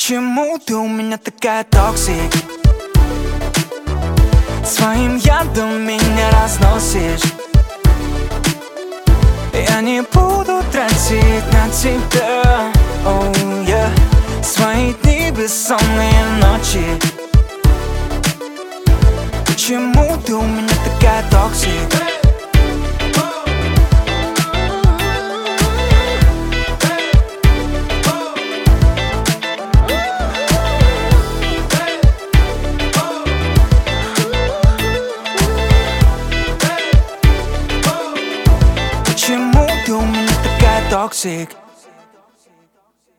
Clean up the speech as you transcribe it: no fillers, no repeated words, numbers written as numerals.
Почему ты у меня такая токсик? Своим ядом меня разносишь. Я не буду тратить на тебя, oh, yeah, свои дни, бессонные ночи. Почему ты у меня такая токсик? Почему ты у меня такая токсик?